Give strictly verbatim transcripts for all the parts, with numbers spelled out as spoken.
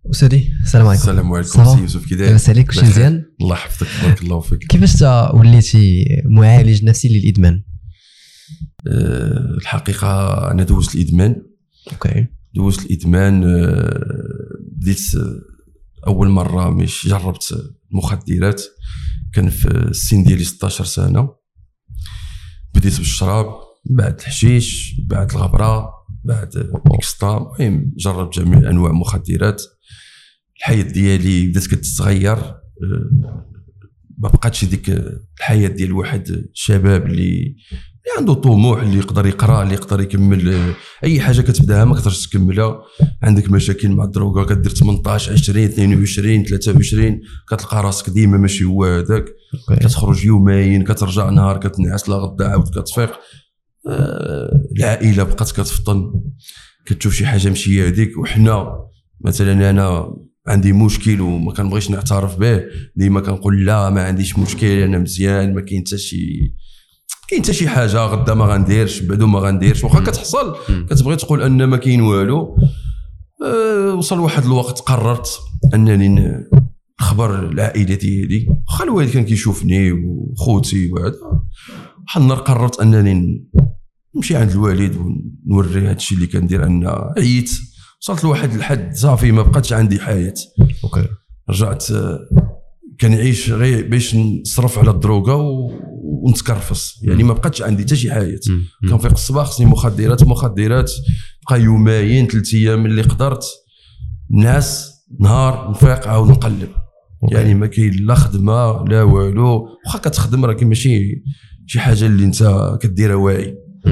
أستاذي السلام عليكم. السلام عليكم سي يوسف، كي داير؟ لاباس عليك؟ واش مزيان؟ الله يحفظك، بارك الله فيك. كيفاش تا وليتي معالج نفسي للادمان؟ أه الحقيقه انا دوزت الادمان. اوكي. دوزت الادمان. أه بديت اول مره مش جربت المخدرات كان في السن ديالي ستة عشر سنه. بديت بالشراب، بعد الحشيش، بعد الغبره، بعد الاكسطا، المهم جربت جميع انواع المخدرات. الحياه ديالي بدات كتتغير، ما بقاتش ديك الحياه ديال واحد شباب اللي عنده طموح، اللي يقدر يقرا، اللي يقدر يكمل اي حاجه كتبداها ما كتقدرش تكملها. عندك مشاكل مع الدروغه، كدير ثمنطاش عشرين اثنين وعشرين ثلاثة وعشرين، كتلقى راسك ديما ماشي هو هذاك. كتخرج يومين، كترجع نهار، كتنعس، لا غدا عاود كتفيق. آه العائله بقات كتفطن، كتشوف شي حاجه ماشي هذيك. وحنا مثلا انا عندي مشكل وما كنبغيش نعترف به، ديما كنقول لا ما عنديش مشكل، انا مزيان، ما كاين حتى شي كاين حتى شي حاجه، غدا ما غنديرش، بعدو ما غنديرش، واخا كتحصل كتبغي تقول ان ما كاين والو. أه وصل واحد الوقت قررت انني نخبر العائله ديالي، واخا الوالد كان كيشوفني وخوتي وهذا. واحد النهار قررت انني نمشي عند الوالد ونوري هادشي اللي كندير، ان عييت، وصلت لواحد الحد صافي ما بقاتش عندي حياه. اوكي. رجعت كنعيش غير باش نصرف على الدروغه ونتكرفص، يعني ما بقاتش عندي حتى شي حياه. كنفيق الصباح خصني مخدرات مخدرات، بقى يومين ثلاث ايام اللي قدرت نعس، نهار نفيق عاود نقلب. أوكي. يعني ما كاين لا خدمه لا والو، واخا كتخدم راه ماشي شي حاجه اللي انت كديرها واعي.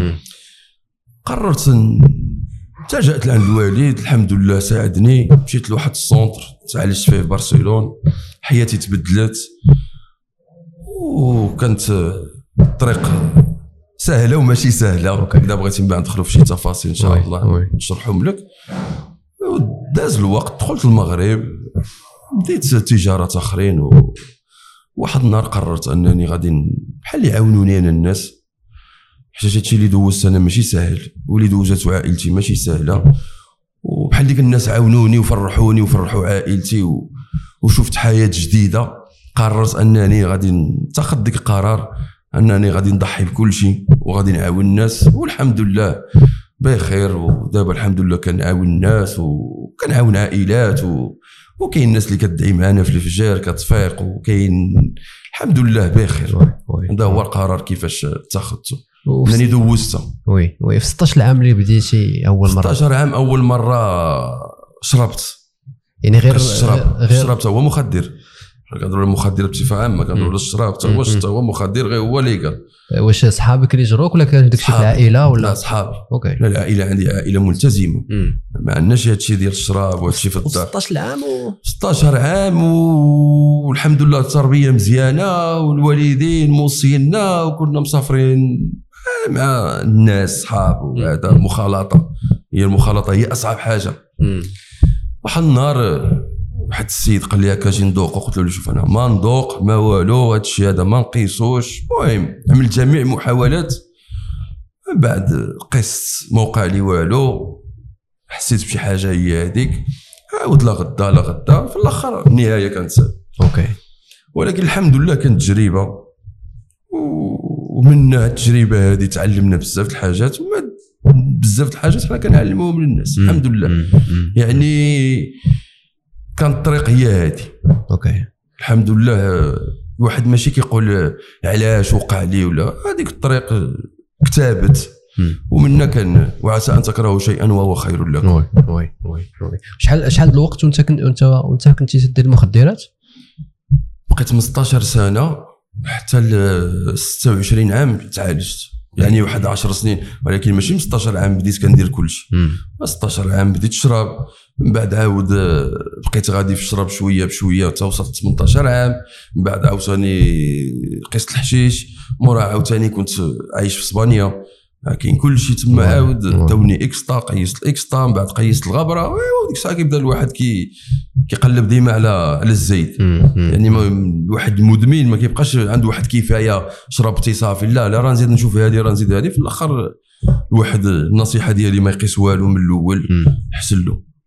قررت تلجأت لعند الوالد، الحمد لله ساعدني. مشيت لواحد السونتر تعالجت فيه في برشلونه، حياتي تبدلت وكانت الطريق سهله وماشي سهله. اذا بغيتي من بعد ندخلوا في شي تفاصيل ان شاء الله نشرحهم لك. داز الوقت، دخلت المغرب، بديت تجارات اخرين. وواحد النهار قررت انني غادي بحال اللي يعاونوني انا الناس، حيت هادشي اللي دوزت انا ماشي سهل، واللي دوزت عائلتي ماشي سهله. وبحال ديك الناس عاونوني وفرحوني وفرحوا عائلتي و... وشفت حياه جديده. قررت انني غادي نتخذ ديك القرار، انني غادي نضحي بكل شيء وغادي نعاون الناس، والحمد لله بخير. ودابا الحمد لله كنعاون الناس وكنعاون عائلات و... وكاين الناس اللي كتدعي معنا في الفجر كتفيق، وكاين الحمد لله بخير. هذا هو القرار كيفاش اتخذته، انني دوزته. وي وي في ستة عشر عام اللي بديتي اول مره؟ ستة عشر عام اول مره شربت، يعني غير الشراب غير شربت هو مخدر. كنهضروا على المخدرات بصفه عامه، كنهضروا على الشراب حتى هو حتى هو مخدر، غير هو اللي قال. واش صحابك اللي جروك ولا كان داكشي في العائله ولا؟ لا صحابي. اوكي. لا العائله عندي عائله ملتزمه، ما عندناش هادشي ديال الشراب وهادشي في الدار. ستة عشر عام و ستة عشر عام والحمد لله التربيه مزيانه والوالدين موصينا وكنا مسافرين مع الناس صحاب وهذا. المخالطه هي المخالطه هي اصعب حاجه. واحد النهار واحد السيد قال لي هكا جي ندوق، قلت له شوف انا ما ندوق ما والو، هذا الشيء هذا ما نقيسوش. المهم عملت جميع المحاولات، بعد قست ما وقع لي والو، حسيت بشي حاجه هي هذيك. عاود لا غدا لا غدا، في الاخر النهايه كانت اوكي. ولكن الحمد لله كانت تجربه، ومن التجربه هذه تعلمنا بزاف الحاجات، وما بزاف الحاجات حنا كنعلموهم للناس. الحمد لله. يعني كانت الطريق هي هذه. اوكي. الحمد لله. الواحد ماشي كيقول علاش وقع لي ولا، هذيك الطريق كتابت ومنا كان وعسى ان تكرهوا شيئا وهو خير لكم. وي وي وي شحال شحال الوقت وانت كنت انت وانت كنتي تدير المخدرات؟ بقيت من ستة عشر سنه حتى ل ستة وعشرين عام تعالجت، يعني واحد عشر سنين، ولكن ماشي من ستة عشر عام بديت كندير كلشي. ستة عشر عام بديت نشرب، من بعد عاود بقيت غادي في الشراب شويه بشويه حتى وصلت ثمانية عشر عام. من بعد عاوتاني قست الحشيش، مورا عاوتاني كنت عايش في اسبانيا، كاين كلشي تما. عاود داوني اكسطا، قيست الاكسطا، من بعد قيست الغبره. وديك الساعه كيبدا الواحد كي كيقلب ديما على على الزيت. يعني الواحد المدمن ما كيبقاش عنده واحد كفايه شربتي صافي، لا لا راه نزيد نشوف هذه راه نزيد هذه. في الاخر الواحد النصيحه ديالي ما يقيس والو من الاول، حسن له.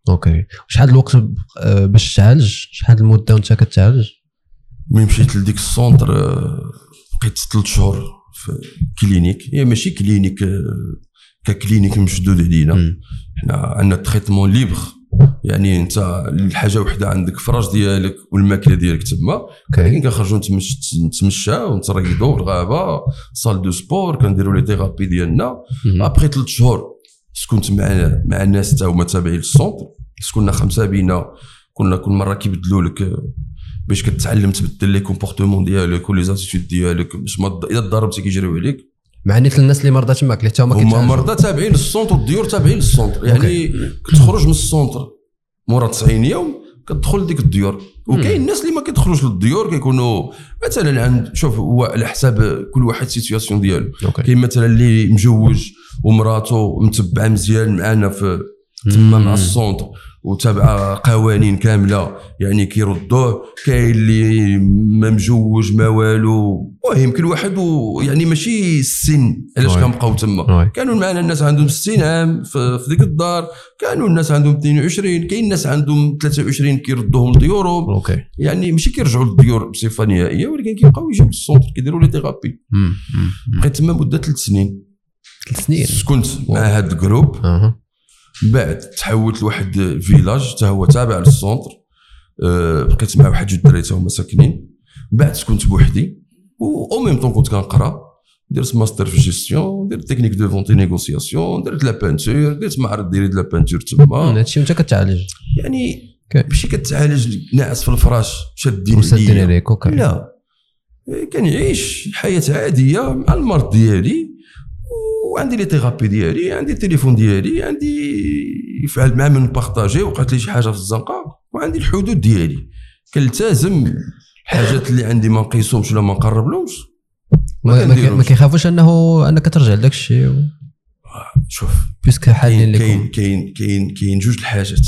اوكي. شحال الوقت باش تعالج؟ شحال المده وانت كتعالج؟ ملي مشيت لديك السونتر بقيت ثلاث شهور في كلينيك. هي ماشي كلينيك ككلينيك مشدود علينا، حنا عندنا تريتمون ليبر، يعني انت الحاجه وحده عندك الفراش ديالك والماكله ديالك تما، كاين كنخرجوا نتمشاو ونتريضوا في الغابه، صال دو سبور، كنديروا لي ثيرابي ديالنا. ابري ثلاث شهور كنت مع مع الناس تا هما تابعين للسونتر، كنا خمسه بينا، كنا كل مره كيبدلوا لك باش كتعلم تبدل لي كومبورتمون ديالك ولي زاتيتود ديالك باش ما اذا ضربتي كيجريو عليك. مع نيت الناس اللي مرضى تماك اللي حتى هما هما مرضى تابعين للسونتر والديور تابعين للسونتر، يعني كتخرج من السونتر مورا تسعين يوم كتدخل ديك الديور. وكاين الناس اللي ما كيدخلوش للديور كيكونوا مثلا عند شوف هو على حساب كل واحد سيتوياسيون ديالو. كاين مثلا اللي مجوج ومراته متبعه مزيان معنا في تما مع السونتر وتابعه قوانين كامله يعني كيردوه. كاين اللي ما مجوج ما والو، المهم كل واحد يعني ماشي السن علاش كنبقاو تما. كانوا معنا الناس عندهم ستين عام في ديك الدار، كانوا الناس عندهم اثنين وعشرين، كاين الناس عندهم ثلاثة وعشرين كيردوهم لديورهم. يعني ماشي كيرجعوا للديور بصفه نهائيه، ولكن كيبقاو يجيو للسونتر كيديروا لي ثيرابي. بقيت تما مده ثلاث سنين. ثلاث سنين كنت مع هذا الجروب. بعد تحولت لواحد فيلاج حتى هو تابع للسونتر، أه بقيت مع واحد جوج دراري هما ساكنين. بعد كنت بوحدي او ميم طون كنت كنقرا، درت ماستر في جيستيون، درت تكنيك دو فونتي نيغوسياسيون، درت لا بانتور، درت معرض ديالي د لا بانتور تما. هادشي وانت كتعالج يعني ماشي كتعالج ناعس في الفراش شادين ليا، لا كنعيش حياه عاديه مع المرض ديالي، وعندي لي ثيرابي ديالي، عندي التليفون ديالي، عندي يفعل مع من بارطاجي وقعت لي شي حاجه في الزنقه، وعندي الحدود ديالي كنلتزم الحاجات اللي عندي ما نقيسهمش ولا ما نقربلهمش. ما, ما كيخافوش انه انك ترجع لداك الشيء و... شوف بيسك حالين لكم كاين كاين كاين كاين جوج الحاجات.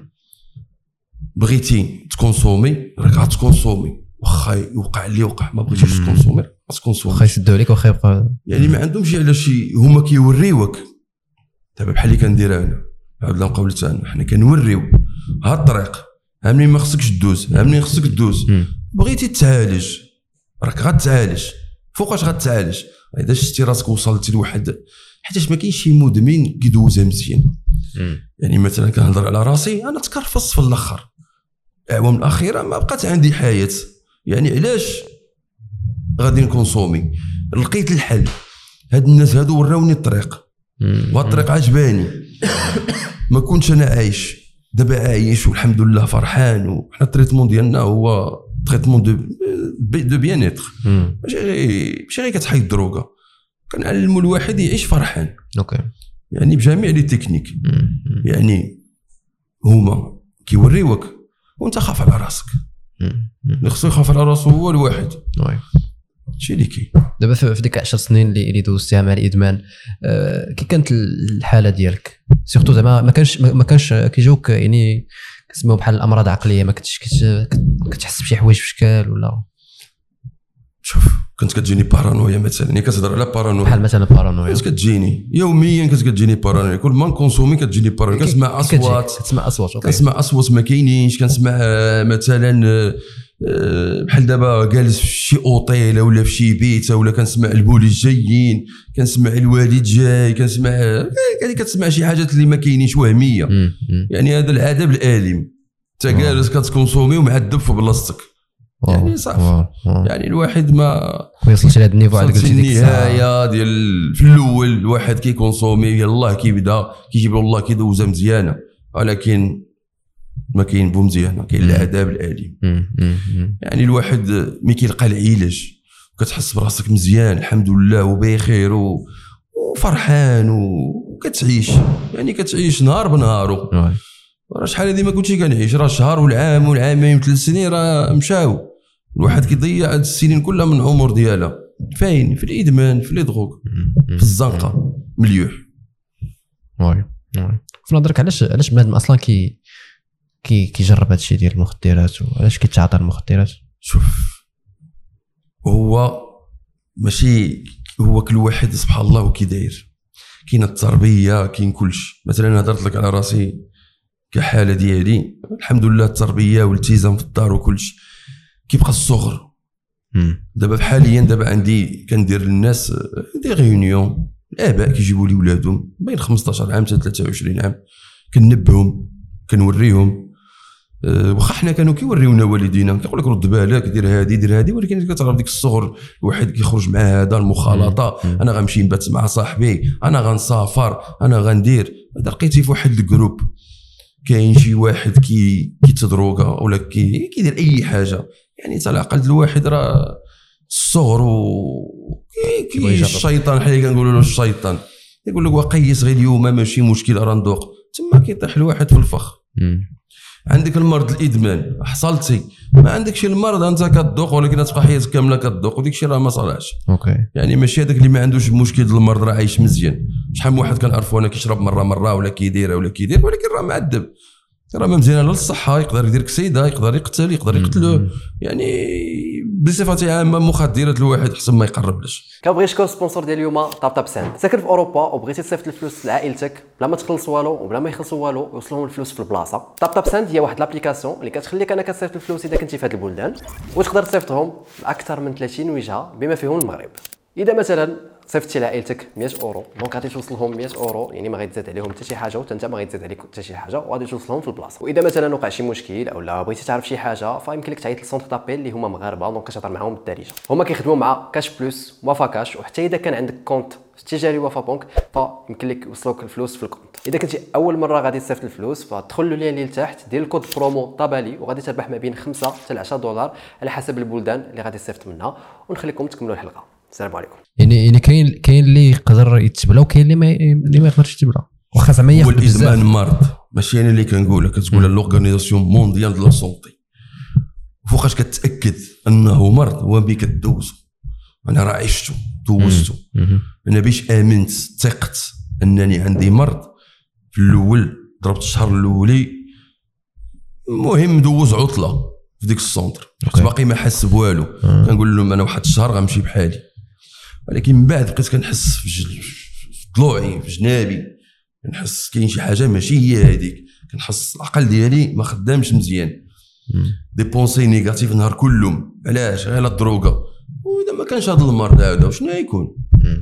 بغيتي تكونسومي راك غتكونسومي، واخا يوقع اللي وقع ما بغيتيش تكونسومي غتكونسومي، واخا يسدوا عليك واخا يبقى يعني ما عندهمش علاش هما كيوريوك. دابا بحال اللي كندير انا هاد القول تاعنا، حنا كنوريو ها الطريق، ها منين ما خصكش تدوز، ها منين خصك تدوز. بغيتي تعالج راك غتعالج. فوقاش غتعالج؟ اذا شتي راسك وصلتي لواحد، حيتاش ما كاينش شي مدمن كيدوزها مزيان. يعني مثلا كنهضر على راسي، انا تكرفصت في الاخر الاعوام الاخيره ما بقات عندي حياه. يعني علاش غادي نكونسومي؟ لقيت الحل. هاد الناس هادو وراوني الطريق، وهاد الطريق عجباني. ما كنتش انا عايش، دابا عايش والحمد لله فرحان. وحنا التريتمون ديالنا هو تريتمون دو دو بيان اتر، ماشي ماشي غير كتحيد الدروغه. كنعلموا الواحد يعيش فرحان. اوكي يعني بجميع لي تكنيك. يعني هما كيوريوك وانت خاف على راسك. اللي خصو يخاف على راسو هو الواحد. وي شي اللي كاين دابا في ديك عشر سنين اللي اللي دوزتيها مع الادمان، أه كي كانت الحاله ديالك سيرتو زعما ما كانش ما كانش كيجوك يعني كتسميو بحال الامراض عقليه، ما كنتش كتحس بشي حوايج بشكال ولا؟ شوف كنت كتجيني بارانويا مثلا، يعني كتهضر على بارانويا بحال مثلا بارانويا كنت كتجيني يوميا، كنت كتجيني بارانويا كل ما نكونسومي كتجيني بارانويا. كنسمع اصوات كتسمع اصوات اوكي كنسمع اصوات ما كاينينش. كنسمع مثلا بحال دابا جالس في شي اوطيل ولا في شي بيت، ولا كنسمع البوليس جايين، كنسمع الوالد جاي، كنسمع يعني كتسمع شي حاجات اللي ما كاينينش وهميه. يعني هذا العذاب الالم، انت جالس كتكونسومي ومعذب في بلاصتك. يعني صافي يعني الواحد ما ما يوصلش لهذا النيفو عاد قلتي ديك النهايه ديال في الاول الواحد كيكونسومي يلاه كيبدا كيجيب له الله كيدوزها مزيانه، ولكن ما كاين بو مزيانه، كاين العذاب الالم. يعني الواحد ملي كيلقى العلاج وكتحس براسك مزيان الحمد لله وبخير وفرحان وكتعيش، يعني كتعيش نهار بنهارو. راه شحال هذه ما كنتش كنعيش، راه شهر والعام والعامين ثلاث سنين راه مشاو. الواحد كيضيع هاد السنين كلها من عمر ديالها فين؟ في الادمان، في لي دروغ، في الزنقه مليوح. وي وي في نظرك علاش علاش بنادم اصلا كي كي كيجرب هذا الشيء ديال المخدرات، وعلاش كيتعاطى المخدرات؟ شوف هو ماشي هو كل واحد سبحان الله وكي داير. كاين التربيه، كاين كلشي. مثلا هضرت لك على راسي كحاله ديالي الحمد لله التربيه والالتزام في الدار وكل شيء كيبقى الصغر. دابا حاليا دابا عندي كندير للناس دي ريونيون، الاباء كيجيبوا لي ولادهم بين خمسطاش عام حتى ثلاثة وعشرين عام، كنبههم كنوريهم. أه واخا حنا كانوا كيوريونا والدينا كيقول لك رد بالك دير هادي دير هادي، ولكن كتعرف ديك الصغر الواحد كيخرج مع هذا المخالطه، انا غنمشي نبات مع صاحبي، انا غنسافر، انا غندير. هذا لقيتي في واحد الجروب كاين شي واحد كي كيتدروغا ولا كي كيدير اي حاجه، يعني حتى العقل الواحد راه الصغر و كي الشيطان حنا كنقولوا له الشيطان يقول لك وقيس غير اليوم ماشي مشكل راه ندوق، تما كيطيح الواحد في الفخ. عندك المرض الادمان حصلتي، ما عندكش المرض انت كتذوق ولكن تبقى حياتك كامله كتذوق، وديك الشيء راه ما صالحش. اوكي يعني ماشي هذاك اللي ما عندوش مشكل ديال المرض راه عايش مزيان. شحال من واحد كنعرفو انا كيشرب مره مره ولا كيدير ولا كيدير ولكن راه معذب، راه ما مزيان للصحه، يقدر يدير كسيده، يقدر يقتل، يقدر يقتلو. يعني بصفه عامه مخدرات الواحد حسن ما يقربلش. كنبغي نشكر السبونسور ديال اليوم طاب طاب ساند. ساكن في اوروبا وبغيتي تصيفط الفلوس لعائلتك بلا ما تخلص والو وبلا ما يخلصوا والو يوصلهم الفلوس في البلاصه. طاب طاب ساند هي واحد لابليكاسيون اللي كتخليك انك تصيفط الفلوس اذا كنتي في هذه البلدان، وتقدر تصيفطهم لاكثر من ثلاثين وجهه بما فيهم المغرب. اذا مثلا صيفطتي لعائلتك مية اورو دونك غادي توصلهم مية اورو، يعني ما غيتزاد عليهم حتى شي حاجه وحتى انت ما غيتزاد عليك حتى شي حاجه وغادي توصلهم في البلاصه. واذا مثلا وقع شي مشكل اولا بغيتي تعرف شي حاجه فيمكن لك تعيط للسونتر دابيل اللي هما مغاربه دونك كتهضر معاهم بالدارجه. هما كيخدموا مع كاش بلس وفا كاش، وحتى اذا كان عندك كونت تجاري وفا بنك فيمكن لك يوصلوك الفلوس في الكونت. اذا كنتي اول مره غادي تصيفط الفلوس فدخل للين اللي لتحت دير الكود برومو طبالي وغادي تربح ما بين خمسة حتى عشرة دولار على حسب البلدان اللي غادي تصيفط منها. ونخليكم تكملوا الحلقه. السلام عليكم. يعني يعني كاين كاين اللي يقدر يتبلا وكاين اللي ما اللي ما يقدرش يتبلا واخا زعما ياخذ بزاف. الادمان مرض ماشي انا اللي كنقول لك، كتقول لورغانيزاسيون مونديال دو لا سونتي. فوقاش كتاكد انه مرض هو ملي كدوزو. انا راه عشتو دوزتو، انا باش امنت ثقت انني عندي مرض في الاول ضربت الشهر الاولي المهم دوز عطله في ديك السونتر، كنت باقي ما حس بوالو. كنقول لهم انا واحد الشهر غنمشي بحالي، ولكن من بعد بقيت كنحس في ضلوعي في جنابي، كنحس كاين شي حاجه ماشي هي هذيك، كنحس العقل ديالي ما خدامش مزيان، دي بونسي نيجاتيف نهار كلهم. علاش؟ غير الدروغه. واذا ما كانش هذا المرض هذا وشنو يكون؟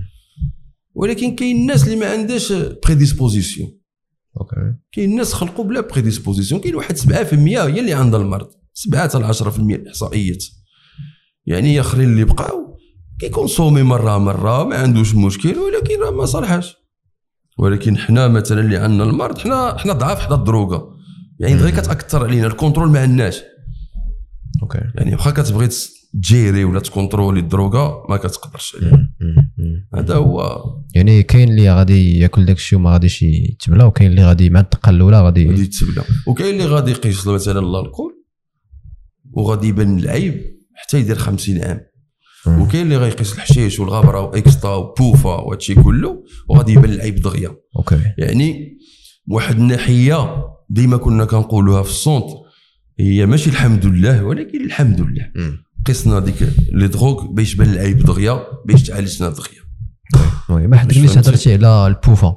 ولكن كاين الناس اللي ما عندهاش بريديسبوزيسيون. اوكي كاين الناس خلقوا بلا بريديسبوزيسيون، كاين واحد سبعة بالمية هي اللي عندها المرض، سبعة حتى عشرة بالمية الاحصائيات. يعني اخرين اللي بقاو كيكونسومي مره مره ما عندوش مشكل ولكن راه ما صالحاش. ولكن حنا مثلا اللي عندنا المرض حنا حنا ضعاف حدا الدروغه، يعني دغيا كتاثر علينا الكونترول ما عندناش. اوكي يعني واخا كتبغي تجيري ولا تكونترولي الدروغه ما كتقدرش عليها. هذا هو. يعني كاين اللي غادي ياكل داكشي وما غاديش يتبلا، وكاين اللي غادي مع التقلوله غادي غادي يتبلا، وكاين اللي غادي يقيس مثلا الكول وغادي يبان العيب حتى يدير خمسين عام، وكاين اللي غيقيس الحشيش والغبره واكستا وبوفا وهادشي كله وغادي يبان العيب دغيا. اوكي يعني واحد الناحيه ديما كنا كنقولوها في السونت هي ماشي الحمد لله ولكن الحمد لله قسنا ديك لي دروغ باش بان العيب دغيا باش تعالجنا دغيا. وي ما حدش هضرتي على البوفا.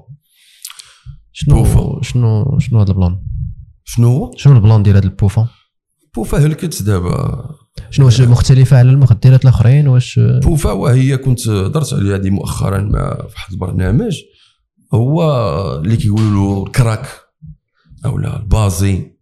شنو شنو شنو هذا البلان؟ شنو هو شنو البلان ديال هذا البوفا؟ بوفا هلكت دابا. شنو واش مختلفه على المخدرات الاخرين؟ واش بوفا وهي كنت درت عليها هذه مؤخرا مع واحد البرنامج هو اللي كيقولوا له الكراك اولا البازي،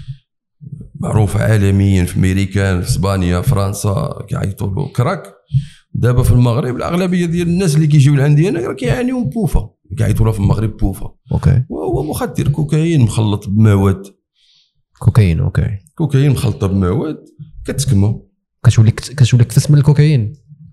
معروف عالميا في امريكان في اسبانيا فرنسا كيعيطوا له كراك. دابا في المغرب الاغلبيه ديال الناس اللي كيجيو لعندي انا كيعانيو من بوفا، كيعيطوا له في المغرب بوفا. اوكي وهو مخدر كوكايين مخلط بمواد. كوكايين اوكي كوكايين مخلطه بمواد كتكمل كتولي كتولي كتسمى الكوكايين.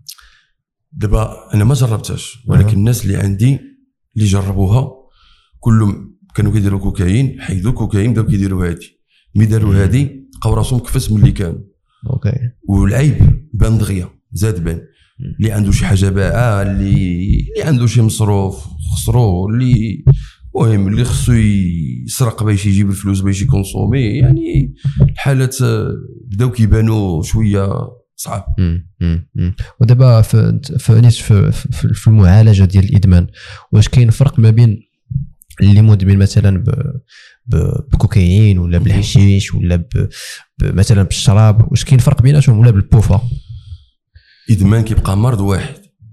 دابا انا ما جربتهاش ولكن الناس اللي عندي اللي جربوها كلهم كانوا كيديروا كوكايين، حيدوا الكوكايين بداو كيديروا هادي، ملي داروا هادي لقاو راسهم كفس من اللي كانوا. اوكي والعيب بان دغيا زاد بان اللي عنده شي حاجه باعه، اللي اللي عنده شي مصروف خسرو، اللي المهم اللي خصو يسرق باش يجيب الفلوس باش يكونسومي. يعني الحالات بداو كيبانوا شويه صعب. ودابا في في في المعالجه ديال الادمان واش كاين فرق ما بين اللي مدمن مثلا بكوكايين ولا بالحشيش ولا مثلا بالشراب، واش كاين فرق بيناتهم ولا بالبوفا؟ ادمان كيبقى مرض واحد.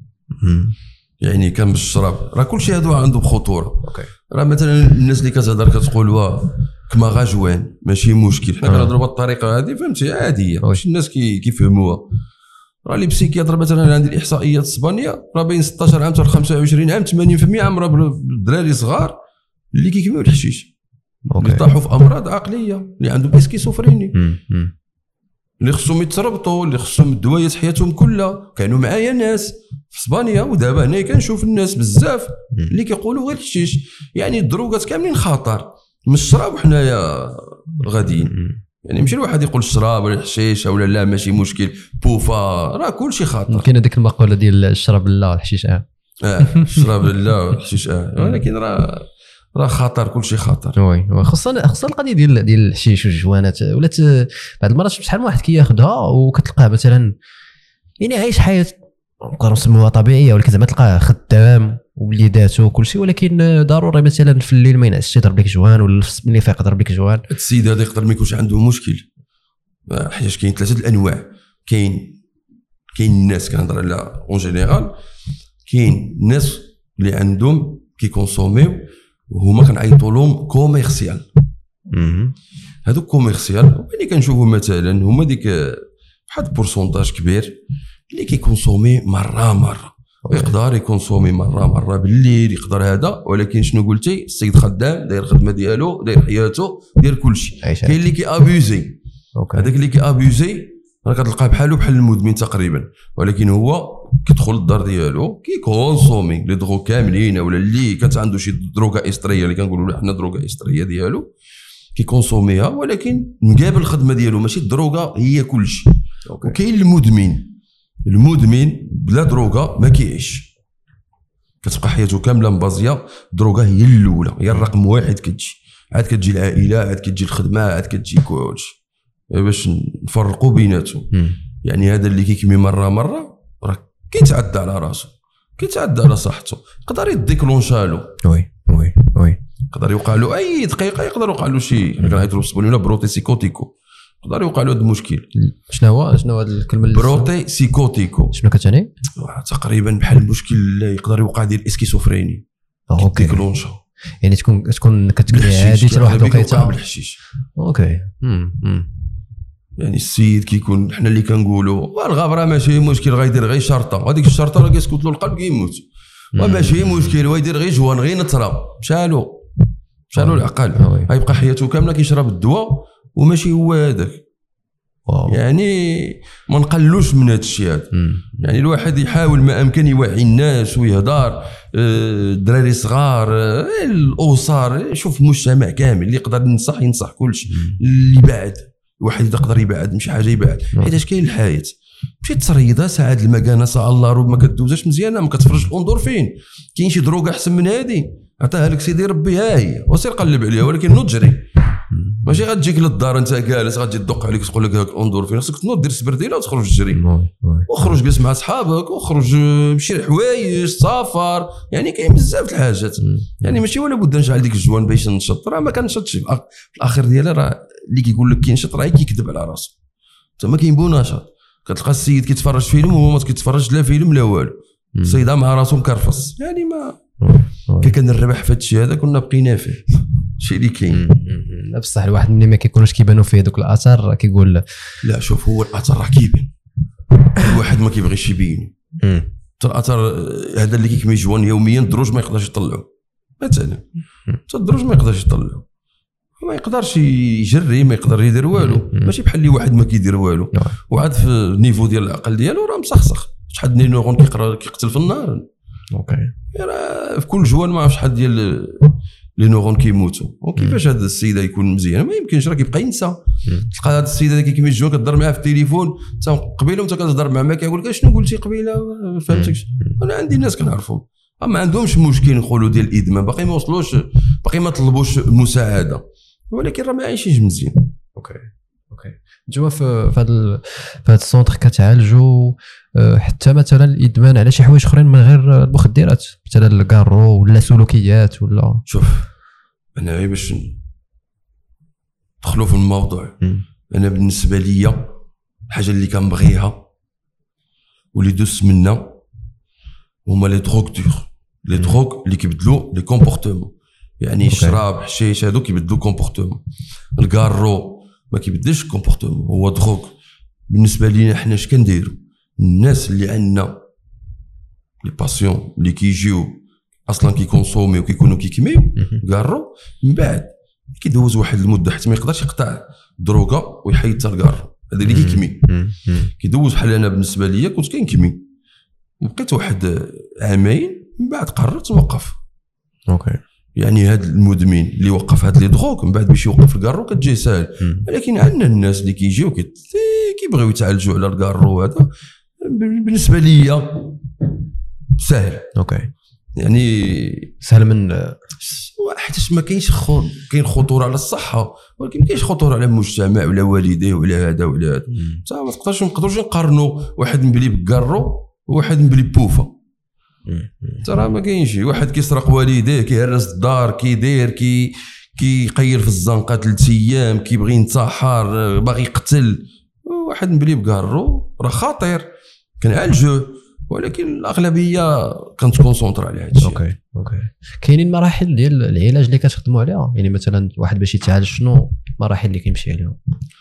يعني كان بالشراب راه كلشي هادو عنده خطوره. اوكي راه مثلا الناس اللي كتهضر كتقول واه كما غاجوان ماشي مشكل، حنا كنهضروا بهذه الطريقه هذه فهمتي عاديه باش الناس كي كيفهموها. راه لي بسيكياتر مثلا عندي الاحصائيات الاسبانيه راه بين ستة عشر عام حتى خمسة وعشرين عام ثمانين بالمئة عمره بالدراري صغار اللي كيكميو الحشيش، اللي طاحوا في امراض عقليه، اللي عندهم اسكيزوفريني، اللي خصهم يتربطوا، اللي خصهم الدوايات حياتهم كلها. كانوا معايا ناس في اسبانيا ودابا هنا كنشوف الناس بزاف اللي كيقولوا غير الحشيش. يعني الدروغات كاملين خطر، من الشراب وحنايا غاديين. يعني ماشي الواحد يقول الشراب ولا الحشيش ولا لا ماشي مشكل، بوفا راه كلشي خطر. كاين هذيك المقوله ديال الشراب لا والحشيش اه اه الشراب لا والحشيش اه، ولكن راه راه خطر، كلشي خطر. وي خصوصا خصوصا القضيه ديال ديال الحشيش والجوانات، ولات بعض المرات شحال من واحد كياخذها وكتلقاه مثلا يعني عايش حياه نقدروا نسموها طبيعيه، ولكن زعما تلقاه خدام ووليداتو وكلشي، ولكن ضروري مثلا في الليل ما ينعسش يضرب لك جوان، ولا ملي فيق يضرب لك جوان. السيد هذا يقدر ما يكونش عنده مشكل، حيت كاين ثلاثه الانواع. كاين كاين الناس كنهضر على اون جينيرال، كاين الناس اللي عندهم كيكونسوميو وهما كنعيطوا لهم كوميرسيال. هذوك كوميرسيال اللي كنشوفوا مثلا هما ديك واحد البورسونتاج كبير اللي كيكونسومي مره مره، ويقدر يكونسومي مره مره بالليل، يقدر هذا. ولكن شنو قلتي، السيد خدام داير الخدمه ديالو، داير حياته، داير كلشي. كاين اللي كي ابيوزي، هذاك اللي كي ابيوزي راه كتلقاه بحالو بحال المدمن تقريبا، ولكن هو كيدخل للدار ديالو كيكونسومي لي دروغ كاملين، ولا اللي كانت عنده شي دروغه استريه اللي كنقولوا حنا دروغه استريه ديالو كيكونسوميها، ولكن مقابل الخدمه ديالو ماشي الدروغه هي كلشي. وكاين المدمن، المدمن بلا دروغه ما كيعيش، كتبقى حياته كامله مبازيه. الدروغه هي الاولى، هي الرقم واحد كتجي، عاد كتجي العائله، عاد كتجي الخدمه، عاد كتجي كلشي، باش نفرقوا بيناتهم. يعني هذا اللي كيكمي مره مره راه كيتعدى على راسو، كيتعدى على صحته، يقدر يديكلونشالو. وي وي وي يقدر يوقع له اي دقيقه، يقدر يوقع له شي كنعيطوا بالسبانيول ولا بروتي سيكوتيكو، يقدر يوقع له هذا المشكل. شنو هو شنو هو هذه الكلمه بروتي سيكوتيكو؟ شنو كتعني؟ تقريبا بحال المشكل اللي يقدر يوقع ديال الاسكيزوفريني. اوكي ديكلونشا يعني تكون تكون كتكمي عادي حتى لواحد الوقيته بالحشيش. اوكي امم يعني السيد كيكون حنا اللي كنقولوا الغابره ماشي مشكل، غيدير غير شرطه، هذيك الشرطه راه كيسكت له القلب كيموت، وماشي مشكل ويدير غير جوان غير نطره، مشالو مشالو العقل، غيبقى حياته كامله كيشرب الدواء وماشي هو هذاك. يعني ما نقلوش من هذا الشيء هذا. يعني الواحد يحاول ما امكن يوعي الناس ويهضر، الدراري صغار، الاسر، يشوف المجتمع كامل اللي يقدر ينصح ينصح كلشي. اللي بعد الواحد يقدر يبعد مش حاجه يبعد، حيت كاين الحياه مشي تصريضها ساعات المكانه الله ربما كدوزاش مزيانه، ما كتفرج الاندورفين. كاين شي دروغه احسن من هذه عطاها لك سيدي ربي، ها هي وسير قلب عليها، ولكن نوض جري، ماشي غتجيك للدار انت جالس غتجي تدق عليك تقول لك هاك اندورفين. خصك تنوض دير سبرديله وتخرج تجري، وخرج جلس مع صحابك، وخرج مشي لحوايج، سافر. يعني كاين بزاف د الحاجات. يعني ماشي ولا بد نشعل ديك الجوان باش نشط، راه ما كنشطش في الاخر ديالها. راه اللي كيقول لك كينشط راه كيكذب على راسو، تما كاين بو نشاط. كتلقى السيد كيتفرج فيلم وهو ما كيتفرجش لا فيلم لا والو، السيد مع راسو مكرفص. يعني ما كي كنربح في هذا الشيء هذا كنا بقينا فيه شي اللي كاين. لا بصح الواحد ملي ما كيكونوش كيبانوا فيه دوك الاثار كيقول لا شوف، هو الاثر راه كيبان، الواحد ما كيبغيش يبين. حتى الاثر هذا اللي كيكمي جوان يوميا الدروج ما يقدرش يطلعو مثلا، حتى الدروج ما يقدرش يطلعو، ما يقدرش يجري، ما يقدر يدير والو، ماشي بحال اللي واحد ما كيدير والو. وعاد في النيفو ديال العقل ديالو راه مسخسخ، شحال ديال نيرون كيقرا كيقتل في النار. اوكي راه في كل جوان ما عرف شحال ديال لي نورون كيموتوا. وكيفاش هذا السيد يكون مزيان؟ ما يمكنش، راه كيبقى ينسى. تلقى هذا السيد هذا كيكمي الجوان كتهضر معاه في التليفون، انت قبيله وانت كتهضر معاه ما كيقول لك شنو قلتي قبيله، ما فهمتكش. انا عندي ناس كنعرفهم ما عندهمش مشكل نقولوا ديال الادمان، باقي ما وصلوش، باقي ما طلبوش مساعده، ولكن راه ما عايشينش مزيان. اوكي اوكي نتوما في هذا في هذا السونتر كتعالجوا حتى مثلا الادمان على شي حوايج اخرين من غير المخدرات، مثلا الكارو ولا سلوكيات ولا؟ شوف انا باش دخلوا في الموضوع. انا بالنسبه ليا الحاجه اللي كنبغيها واللي دوس منا هما لي دروغ دور، لي دروغ اللي كيبدلوا لي كومبورتمون. يعني الشراب الحشيش هادو كيبدلوا كومبورتمون. الكارو ما كيبدلش كومبورتمون، هو دروغ. بالنسبه لينا حنا اش كنديروا؟ الناس اللي عندنا لي باسيون اللي كيجيو اصلا كيكونسومي وكيكونوا كيكميو كارو، من بعد كيدوز واحد المده حتى ما يقدرش يقطع الدروغه ويحيد حتى الكارو. هذا اللي كيكمي كيدوز. بحال انا بالنسبه ليا كنت كنكمي، بقيت واحد عامين من بعد قررت نوقف. اوكي. يعني هذا المدمن اللي وقف هاد لي دروغ من بعد باش يوقف الكارو كتجي ساهل. ولكن عندنا الناس اللي كيجيو كيبغيو يتعالجوا على الكارو، هذا بالنسبه ليا سهل. اوكي. يعني سهل من حيت ما كاينش خو... كاين خطوره على الصحه، ولكن ما كاينش خطوره على المجتمع ولا والديه ولا هذا ولا هذا. حتى ما تقدرش نقدروش نقارنوا واحد مبلي بكارو وواحد مبلي بوفا. ترى ما كاينش. واحد كيسرق والديه، كيهرس الدار، كيدير كي كيقير في الزنقه ثلاث ايام، كيبغي ينتحر، باغي يقتل. واحد مبلي بكارو راه خطير، كنعالجوه، ولكن الاغلبيه كنتكونسونطر على هذا الشيء. اوكي اوكي. كاينين مراحل ديال العلاج اللي كتخدموا عليها؟ يعني مثلا واحد باش يتعالج شنو المراحل اللي كيمشي عليهم؟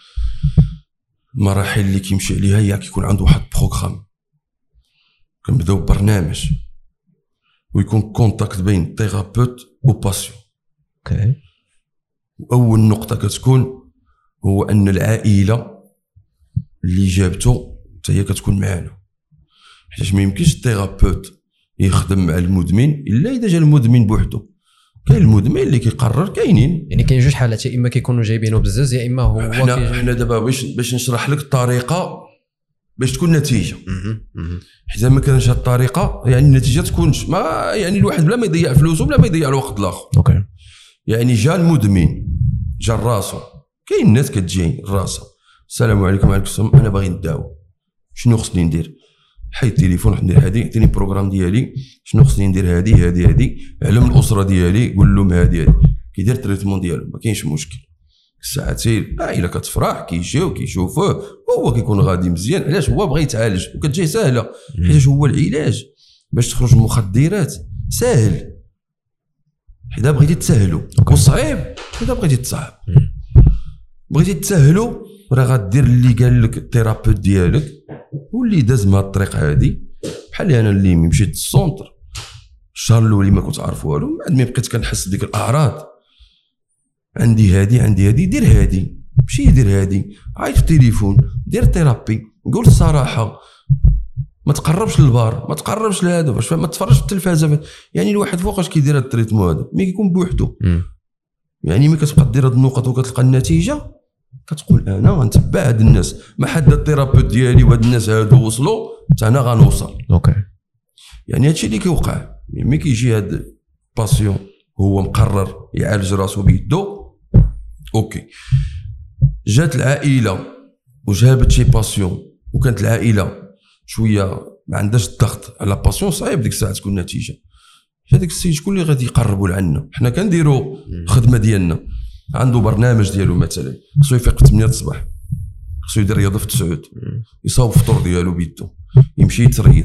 المراحل اللي كيمشي عليها هي كيكون عنده واحد بروغرام، كنبداو ببرنامج ويكون كونتاكت بين الثيرابوت وباسيون. اوكي. اول نقطه كتكون هو ان العائله اللي جابته حتى هي كتكون معانا، حيت ما يمكنش الثيرابوت يخدم مع المدمن الا اذا جا المدمن بوحده. كاين المدمن اللي كيقرر، كاينين يعني كاين جوج حالات، يا اما كيكونوا جايبينه بزز يا اما هو حنا حنا دابا باش باش نشرح لك الطريقه باش تكون نتيجه. حيت ما كانش هاد الطريقه يعني النتيجه تكونش ما يعني الواحد بلا ما يضيع فلوسه بلا ما يضيع الوقت الاخر. اوكي. يعني جا المدمن جا راسو، كاين الناس كتجي راسها السلام عليكم وعليكم السلام انا باغي نداوي، شنو خصني ندير؟ حيد التليفون ندير هادي، عطيني البروغرام ديالي، شنو خصني ندير؟ هادي هادي هادي، علم الاسره ديالي، قول لهم هادي هادي، كيدير التريتمون ديالو ما كاينش مشكل. ساعتين العائله كتفرح، كيجيو كيشوفوه هو كيكون غادي مزيان. علاش؟ هو بغى يتعالج وكتجي سهله، حيت هو العلاج باش تخرج من المخدرات ساهل حيت بغيتي تسهلو، وصعيب حيت بغيتي تصعب. بغيتي تسهلو راه غدير اللي قال لك الثيرابيوت ديالك واللي داز من هاد الطريق هادي. بحال انا اللي مشيت للسونتر الشهر الاول ما كنت عارف والو، من بعد ما بقيت كنحس بديك الاعراض، عندي هادي عندي هادي، دير هادي، مشي دير هادي، عايط في التليفون، دير ثيرابي، قول الصراحه، ما تقربش للبار، ما تقربش لهذا، باش ما تفرجش في التلفازه. يعني الواحد فوقاش كيدير هاد التريتمون هذا ملي كيكون بوحدو. يعني ملي كتبقى دير هاد النقط وكتلقى النتيجه كتقول انا غنتبع هاد الناس، ما حد الثيرابيوت ديالي وهاد الناس هادو وصلوا حتى انا غنوصل. اوكي. يعني هادشي اللي كيوقع ملي كيجي هاد باسيون هو مقرر يعالج راسو بيدو. اوكي. جات العائله وجابت شي باسيون وكانت العائله شويه ما عندهاش الضغط على باسيون، صعيب ديك الساعه تكون نتيجه. هذاك السيد شكون اللي غادي يقربوا لعنا؟ حنا كنديروا الخدمه ديالنا، عنده برنامج ديالو مثلا خصو يفيق في ثمانية الصباح، خصو يدير رياضه في تسعود، يصاوب الفطور ديالو بيدو، يمشي يتريض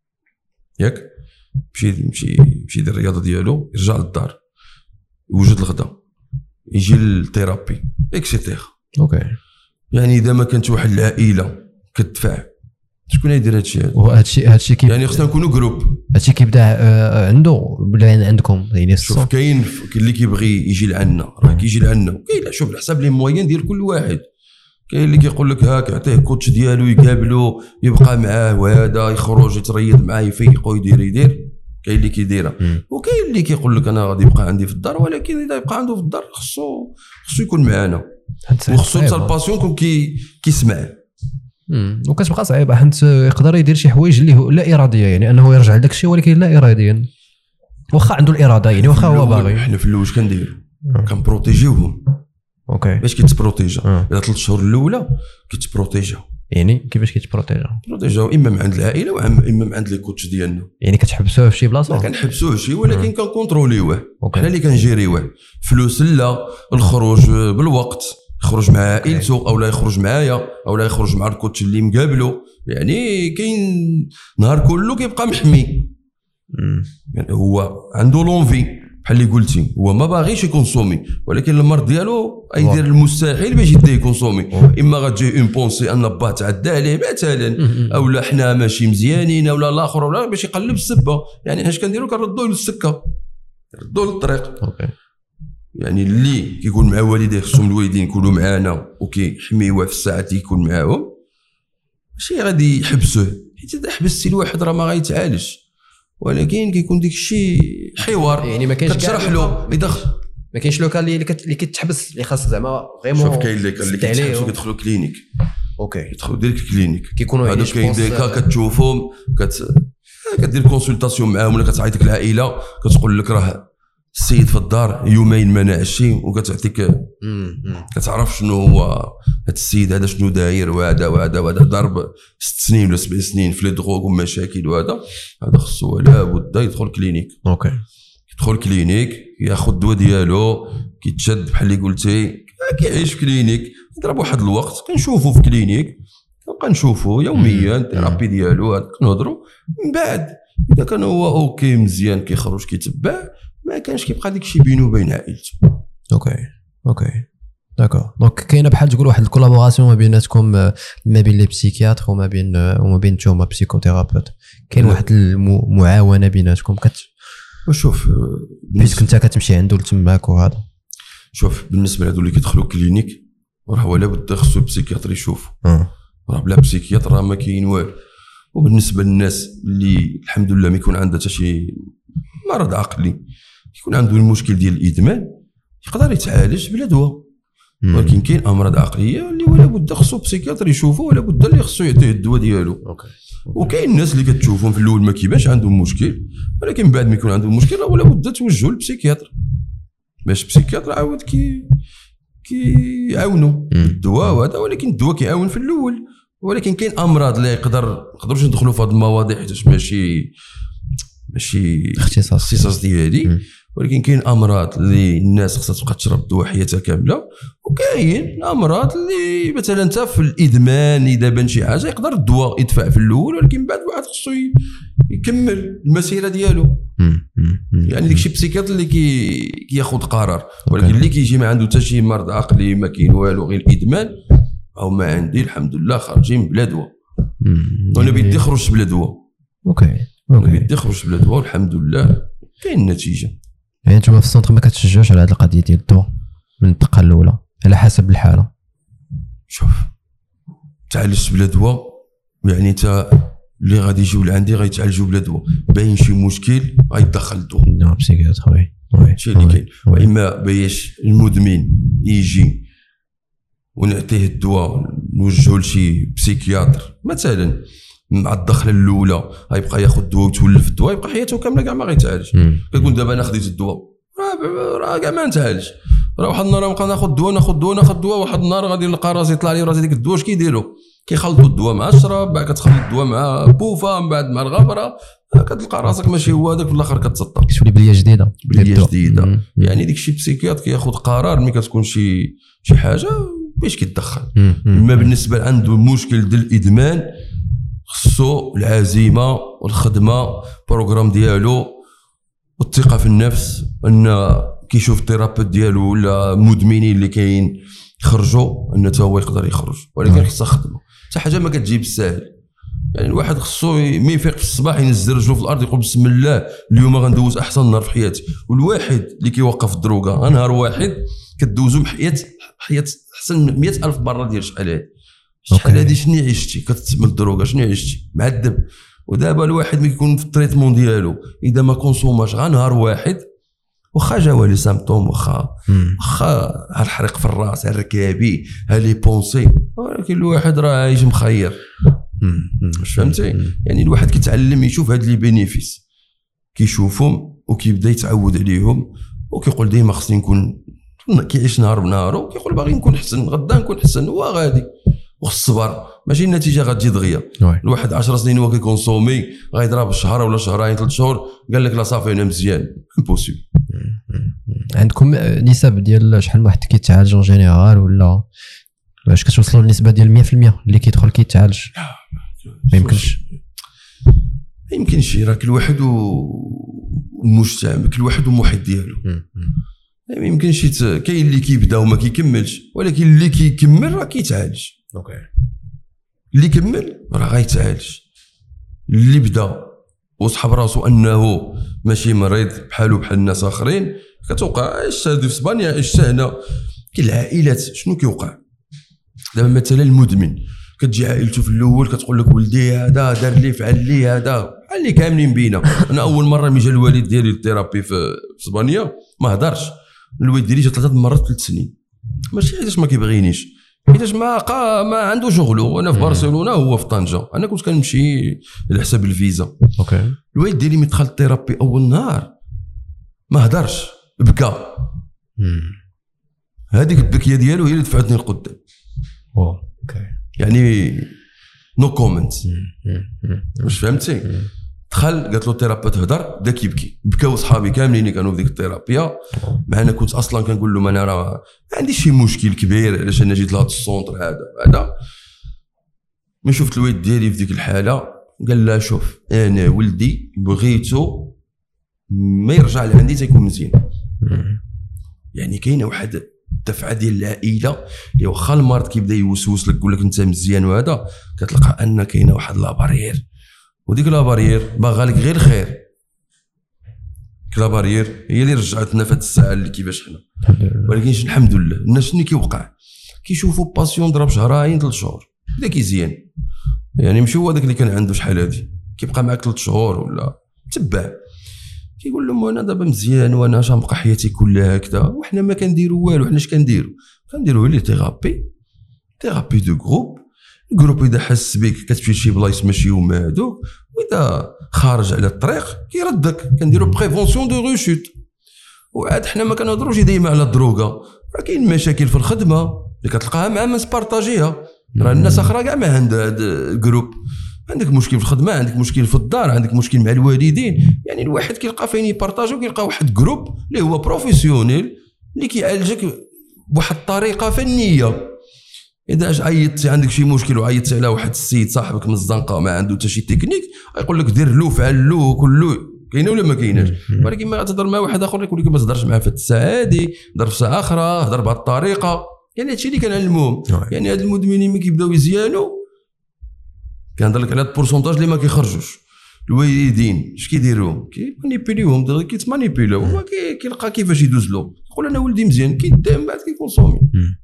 ياك، يمشي يمشي يمشي يدير الرياضه ديالو، يرجع للدار، يوجد الغدا، يجي للثيرابي اكسيتيرا. اوكي. يعني اذا ما كانت واحد العائله كتدفع شكون يدير هادشي هذا؟ وهادشي هادشي كي يعني خصنا نكونوا جروب. هادشي كيبدا عنده ولا عندكم؟ يعني شوف كاين اللي كيبغي يجي لعنا راه كيجي لعنا، وكاين شوف على حساب لي موين ديال كل واحد. كاين اللي كيقول لك هاك عطيه كوتش ديالو يقابلو يبقى معاه وهذا يخرج يتريض معاه يفيقو يدير يدير، كاين اللي كيديرها. وكاين اللي كيقول لك انا غادي يبقى عندي في الدار، ولكن اذا يبقى عنده في الدار خصو خصو يكون معنا، وخصو حتى الباسيون يكون كي كيسمع. امم وكتبقى صعيبه حيت يقدر يدير شي حوايج اللي هو لا اراديه، يعني انه يرجع لداك الشيء ولكن لا اراديا، واخا عنده الاراده يعني واخا هو باغي. حنا في الاول كنديروا كنبروتيجيوهم. اوكي. باش كيتبروتيجا اذا ثلاث شهور الاولى كيتبروتيجا. يعني كيفاش كيتبروتيجا؟ بروتيجا اما من عند العائله واما من عند لي كوتش ديالنا. يعني كتحبسوه في شي بلاصه؟ ما كنحبسوه شي، ولكن كنكونتروليوه، حنا اللي كنجيريوه. فلوس لا، الخروج بالوقت، يخرج مع عائلته او لا يخرج معايا او لا يخرج مع الكوتش اللي مقابله. يعني كاين نهار كله كيبقى محمي. يعني هو عنده لونفي بحال اللي قلتي، هو ما باغيش يكونسومي، ولكن المرض ديالو غيدير المستحيل باش يبدا يكونسومي. اما غتجي اون بونسي ان با تعدى عليه مثلا، او لا حنا ماشي مزيانين، او لا الاخر ولا باش يقلب السبه. يعني اش كنديروا؟ كنردوه للسكه، نردوه للطريق. اوكي. يعني اللي كيكون مع والديه خصهم الوالدين يكونوا معانا وكيحميوه في الساعات اللي يكون معاهم، ماشي غادي يحبسوه. حيت اذا حبستي الواحد راه ما غيتعالجش، ولكن كيكون داك الشيء حوار. يعني ما كاينش كتشرح له اذا ما كاينش لو كان اللي كت... اللي كتحبس اللي خاص زعما فريمون. شوف كاين اللي اللي كيتحبسوا كيدخلوا كلينيك. اوكي. كيدخلوا ديريكت كلينيك. كيكونوا هادو كاين ديكا كتشوفهم كت كدير كونسلطاسيون معاهم، ولا كتعيط لك العائله كتقول لك راه السيد في الدار يومين ما نعشي، وكتعطيك كتعرف شنو هو هذا السيد هذا شنو داير، وهذا وهذا وهذا ضرب ست سنين ولا سبع سنين في لي دروغ ومشاكل، وهذا هذا خصو لا بد يدخل كلينيك. اوكي. يدخل كلينيك ياخذ الدواء ديالو، كيتشد بحال اللي قلتي، كيعيش في كلينيك، يضرب واحد الوقت كنشوفو في كلينيك، كنبقى نشوفو يوميا الثيرابي ديالو، كنهضروا من بعد اذا كان هو اوكي مزيان كيخرج كيتبع، ما كانش كيبقى داك الشيء بينه وبين عائلته. اوكي اوكي داكور. دونك كاينه بحال تقول واحد الكولابوراسيون ما بيناتكم، ما بين لي بسيكياتر وما بين وما بين نتوما بسيكوثيرابيوت، كاين واحد المعاونه بيناتكم كت وشوف بيسك انت كتمشي عنده لتماك وهذا. شوف بالنسبه لهادو اللي كيدخلوا كلينيك راه ولا بد خصو بسيكياتر يشوف، اه راه بلا بسيكياتر راه ما كاين والو. وبالنسبه للناس اللي الحمد لله ما يكون عندها حتى شي مرض عقلي، يكون عنده المشكل ديال الادمان، يقدر يتعالج بلا دواء. ولكن كاين امراض عقليه اللي ولا بد خصو بسيكياتر يشوفه، ولا بد اللي خصو يعطيه الدواء ديالو. اوكي. وكاين الناس اللي كتشوفهم في الاول ما كيبانش عندهم مشكل، ولكن بعد ما يكون عندهم مشكل ولا بد توجهوا للبسيكياتر، باش البسيكياتر عاود كي كيعاونوا بالدواء وهذا. ولكن الدواء كيعاون في الاول، ولكن كاين امراض اللي يقدر نقدروش ندخلوا في هذه المواضيع حيت ماشي ماشي اختصاص اختصاص ديالي. ولكن كاين امراض اللي الناس خصها تبقى تشرب الدواء حياتها كامله، وكاين امراض اللي مثلا انت في الادمان اذا بان شي حاجه يقدر الدواء يدفع في الاول، ولكن بعد واحد خصو يكمل المسيره ديالو. يعني داكشي بسيكياتر اللي كي كياخذ قرار، ولكن اللي كيجي ما عنده حتى شي مرض عقلي ما كاين والو غير الادمان، او ما عندي الحمد لله خارجين بلا دواء. وانا بدي خرج بلا دواء. اوكي اوكي. بدي خرج بلا دواء والحمد لله كاين النتيجه. يعني نتوما في السونتر ما كتشجعوش على هذه القضيه ديال الدواء من الدقه الاولى على حسب الحاله؟ شوف تعالجت بلا دواء، يعني انت اللي غادي يجيو لعندي غيتعالجوا بلا دواء، باين شي مشكل غيدخل الدواء. نعم بسيكياتر. وي وي هادشي اللي كاين. واما باش المدمن يجي ونعطيه الدواء نوجهو لشي بسيكياتر مثلا مع الدخله الاولى، غيبقى ياخذ الدواء وتولف الدواء يبقى حياته كامله كاع ما غيتعالج. كيقول دابا انا خديت الدواء راه راه كاع ما نتعالج، راه واحد النهار نبقى ناخذ الدواء ناخذ الدواء ناخذ الدواء، واحد النهار غادي نلقى راسي يطلع لي راسي ديك الدواء اش كيديروا؟ كيخلطوا الدواء مع الشراب، بعد كتخلط الدواء مع بوفا، من بعد مع الغبره، كتلقى راسك ماشي هو هذاك، في الاخر كتسطر كتولي بليه جديده بليه جديده. يعني ديك الشيء بسيكياتر كياخذ قرار ملي كتكون شي شي حاجه باش كيتدخل. اما بالنسبه عنده مشكل ديال الادمان خصو العزيمه والخدمه بروغرام ديالو والثقه في النفس، ان كيشوف الثيرابيوت ديالو ولا مدمنين اللي كاين يخرجوا ان حتى هو يقدر يخرج، ولكن خصها خدمه. حتى حاجه ما كتجي بالساهل. يعني الواحد خصو ملي يفيق في الصباح ينزل رجلو في الارض يقول بسم الله اليوم غندوز احسن نهار في حياتي. والواحد اللي كيوقف الدروغه نهار واحد كدوزو بحياه حياه احسن من مئة الف مره ديال شحال هادي شحال هادي شنو عشتي كتستعمل الدروغه، شنو عشتي معذب. ودابا الواحد ملي كيكون في التريتمون ديالو اذا ما كونسوماش غير نهار واحد، واخا جاوا لي سامبتوم، واخا واخا الحريق في الراس، الركابي، ها لي بونسي، ولكن الواحد راه عايش مخير. واش فهمتي؟ يعني الواحد كيتعلم يشوف هاد لي بينيفيس، كيشوفهم وكيبدا يتعود عليهم، وكيقول ديما خصني نكون كيعيش نهار بنهارو، وكيقول باغي نكون احسن غدا نكون احسن، هو غادي والصبر ماشي النتيجه غتجي دغيا. الواحد عشر سنين هو كيكونسومي غيضرب شهر ولا شهرين ثلاث شهور قال لك لا صافي انا مزيان، امبوسيبل. عندكم نسب ديال شحال من واحد كيتعالج اون جينيرال ولا واش كتوصلوا للنسبه ديال مية في المية اللي كيدخل كيتعالج؟ ما يمكنش ما يمكنش، راه كل واحد والمجتمع، كل واحد والمحيط ديالو. ما يمكنش. كاين اللي كيبدا وما كيكملش، ولكن اللي كيكمل راه كيتعالج. اوكي اللي كمل راه غيتعالج. اللي بدا وصحاب راسو انه ماشي مريض بحالو بحال الناس اخرين كتوقع. اش هادو في اسبانيا، اش هنا كاين العائلات شنو كيوقع دابا مثلا المدمن كتجي عائلته في الاول كتقول لك ولدي هذا دار لي فعل لي هذا بحال اللي كاملين بينا. انا اول مره ملي جا الوالد ديالي للثيرابي في اسبانيا ما هضرش. الوالد ديالي جا ثلاثه مرات ثلاث سنين، ماشي حيتاش ما كيبغينيش، حيتاش ما قا ما عنده شغله. انا في برشلونه هو في طنجه، انا كنت كنمشي على حساب الفيزا. اوكي الوالد ديالي ملي دخل الثيرابي اول نهار ما هضرش، بكى. هذيك البكيه ديالو هي اللي دفعتني لقدام. اوكي يعني نو كومنت. واش فهمتي؟ دخل قالت له الثيرابيوت هضر، بدا كيبكي. بكاو صحابي كاملين اللي كانوا في ديك الثيرابيه. مع انا كنت اصلا كنقول لهم انا راه ما عنديش شي مشكل كبير علاش انا جيت لهذا السونتر هذا هذا. ملي شفت الوالد ديالي في ديك الحاله قال لا شوف انا ولدي بغيتو ما يرجع لعندي تيكون مزيان. يعني كاينه واحد الدفعه ديال العائله اللي واخا المرض كيبدا يوسوس لك يقول لك انت مزيان وهذا، كتلقى ان كاينه واحد لا بارير، وديك لا بارير باغا لك غير الخير. لا بارير هي اللي رجعتنا في هذه الساعه اللي كيفاش حنا. ولكن الحمد لله الناس شنو كيوقع كيشوفوا باسيون ضرب شهرين ثلاث شهور بدا كيزيان. يعني ماشي هو داك اللي كان عنده شحال هادي كيبقى معك ثلاث شهور ولا تبع كيقول لهم انا دابا مزيان وانا اش غنبقى حياتي كلها هكذا. وحنا ما كنديروا والو. حنا اش كنديروا؟ كنديروا لي ثيرابي ثيرابي دو جروب. الجروب اذا حس بك كتمشي لشي بلايص ماشي هما هذوك، واذا خارج على الطريق كيردك. كنديروا بريفونسيون دو روشوت. وعاد حنا ما كنهضروش ديما على الدروغه، راه كاين مشاكل في الخدمه اللي كتلقاها مع من سبارطاجيها. راه الناس اخرى كاع ما عند هذا الجروب. عندك مشكل في الخدمه، عندك مشكل في الدار، عندك مشكل مع الوالدين. يعني الواحد كيلقى فين يبارطاجي وكيلقى واحد جروب اللي هو بروفيسيونيل اللي كيعالجك بواحد الطريقه فنيه. اذا عيطتي عندك شي مشكل وعيطتي على واحد السيد صاحبك من الزنقه ما عنده حتى شي تكنيك يقول لك دير له فعل له كله. كاينه ولا ما كايناش؟ ولكن ما غتهضر مع واحد اخر يقول لك ما تهضرش معاه في الساعه هذه، هضر في ساعه اخرى، هضر بهذه الطريقه. يعني هادشي اللي كنعلموهم. يعني هاد المدمنين ملي كيبداو يزيانوا كنهضر لك على هاد البورسونتاج اللي ما كيخرجوش. الوالدين اش كيديروا؟ كيمانيبيليوهم دغيا كيتمانيبيليو. هو كيلقى كيفاش يدوز له، يقول انا ولدي مزيان كيدام بعد كيكونسومي.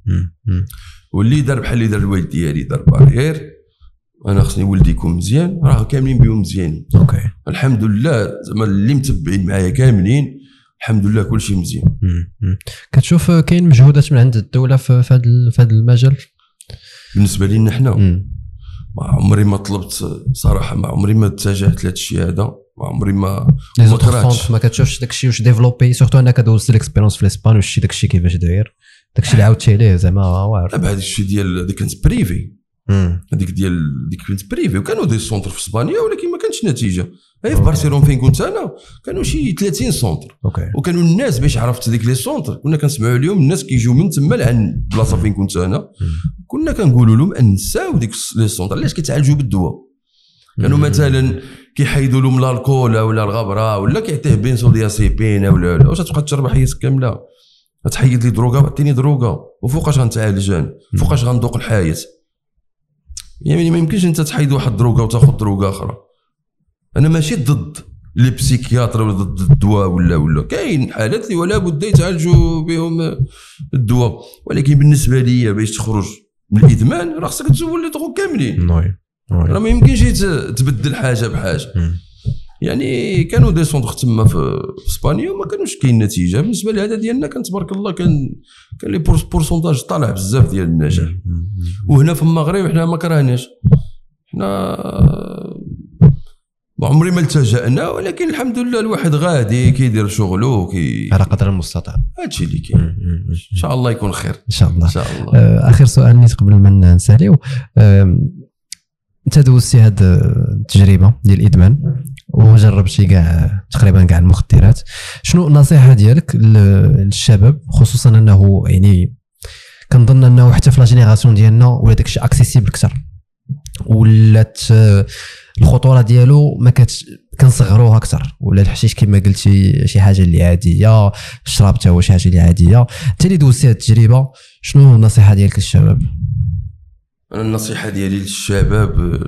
واللي دار بحال اللي دار الوالد ديالي دار بارير انا خصني ولدي يكون مزيان، راه كاملين بهم مزيانين. اوكي الحمد لله. زعما اللي متبعين معايا كاملين الحمد لله كلشي مزيان. كتشوف كاين مجهودات من عند الدوله في هذا في هذا المجال؟ بالنسبه لينا حنا ما عمري ما طلبت صراحه، ما عمري ما اتجهت لهذا الشيء هذا، ما عمري ما ما كرهتش. ما كتشوفش داك الشيء واش ديفلوبي سورتو انك دوزت ليكسبيريونس في الاسبان واش داك الشيء كيفاش داير داك الشيء اللي عاودتي عليه زعما واعر. لا هذاك الشيء ديال هذيك كانت بريفي، هذيك ديال ديك كانت بريفي وكانوا دي سونتر في اسبانيا ولكن ما كانتش نتيجه. هي في برشلونه فين كنت انا كانوا شي ثلاثين سونتر. أوكي. وكانوا الناس باش عرفت ديك لي سونتر كنا كنسمعوا اليوم الناس كيجيو من تما لعند البلاصه فين كنت انا كنا كنقولوا لهم انساو ديك لي سونتر علاش كيتعالجوا بالدواء. كانوا مثلا كيحيدوا لهم الكول ولا الغبره ولا كيعطيه بنسوديازيبين ولا لا واش تبقى تشرب حياتك كامله تحيد لي دروغه عطيني دروغه وفوقاش غنتعالج انا فوقاش غندوق الحياه. يعني ما يمكنش انت تحيد واحد دروغه وتاخذ دروغه اخرى. انا ماشي ضد لي بسيكياتر ولا ضد الدواء ولا ولا كاين حالات اللي ولا بد يتعالجوا بهم الدواء، ولكن بالنسبه لي باش تخرج من الادمان راه خصك تزول لي دروغ كاملين. راه ما يمكنش تبدل حاجه بحاجه. يعني كانوا دي سونتر تما في اسبانيا وما كانوش كاين نتيجه. بالنسبه لهذا ديالنا كان تبارك الله كان كان لي بورسونتاج طالع بزاف ديال النجاح. وهنا في المغرب حنا ما كرهناش، حنا ما عمري ما التجأنا، ولكن الحمد لله الواحد غادي كيدير شغله كي على قدر المستطاع. هادشي اللي كاين. ان شاء الله يكون خير ان شاء الله. ان شاء الله. اخر سؤال نيت قبل ما نساليو، انت دوزتي هاد التجربه ديال الادمان وجربتي كاع تقريبا كاع المخدرات، شنو النصيحه ديالك للشباب، خصوصا انه يعني كنظن انه حتى في لا جينيراسيون ديالنا ولا داكشي اكسيسيبل اكثر، ولات الخطوره ديالو ما كت كنصغروها اكثر، ولا الحشيش كما قلتي شي حاجه اللي عاديه، الشراب حتى هو شي حاجه اللي عاديه. انت اللي دوزتي هاد التجربه شنو النصيحه ديالك للشباب؟ انا النصيحه ديالي للشباب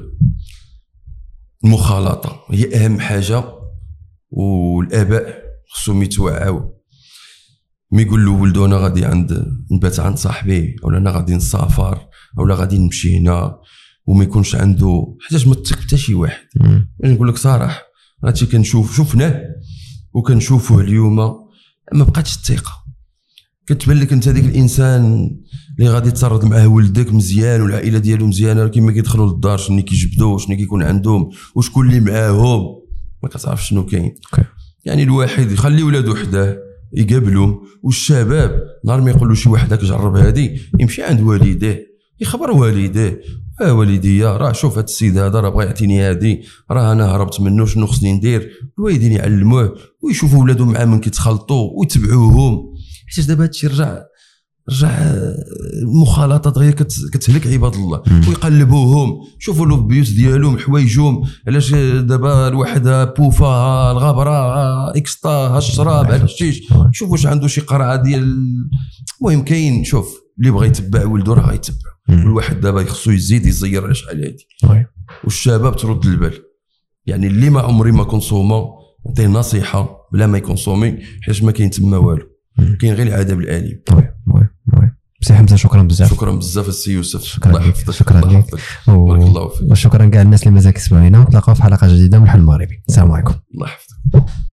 المخالطه هي اهم حاجه، والاباء خصهم يتوعاو، ما يقول له ولدو انا غادي عند نبات عند صاحبي، ولا انا غادي نسافر، ولا غادي نمشي هنا، وما يكونش عنده حاجه ما تثق حتى شي واحد. باش نقول لك صراحه هادشي كنشوف شفناه وكنشوفوه اليوم، ما بقاتش الثقه. كتبان لك انت ديك الانسان اللي غادي تصرد معاه ولدك مزيان والعائله ديالو مزيانه، كيما كيدخلوا للدار شنو كيجبدوا شنو كيكون عندهم وشكون اللي معاهم، ما كتعرفش شنو كاين. يعني الواحد يخلي ولادو حداه يقابلهم، والشباب نهار ما يقول له شي واحد هاك جرب هادي يمشي عند والديه يخبر والديه، اه والديا راه شوف هاد السيد هذا راه بغى يعطيني هادي، راه انا هربت منه شنو خصني ندير. الوالدين يعلموه ويشوفوا ولادهم معاه من كيتخلطوا ويتبعوهم، حيت دابا هادشي رجع رجع المخالطات غير كتهلك عباد الله. ويقلبوهم شوفوا له البيوت ديالهم حوايجهم، علاش دابا الواحد بوفا الغبره اكستا هالشراب هالشيش، شوفوا واش عنده شي قرعه ديال. المهم كاين شوف اللي بغى يتبع ولده راه غيتبع، والواحد دابا خصو يزيد يزير على شحال هادي. والشباب ترد البال، يعني اللي ما عمري ما كونسوما نعطيه نصيحه بلا ما يكونسومي، حيت ما كاين تما والو، كاين غير العذاب الاليم. وي وي وي سي حمزه شكرا بزاف. شكرا بزاف السي يوسف، شكرا لك. شكرا لك بارك الله فيك، وشكرا كاع الناس اللي مازال كيسمعونا. نتلاقاو في حلقه جديده من الحل المغربي. السلام عليكم. الله يحفظك.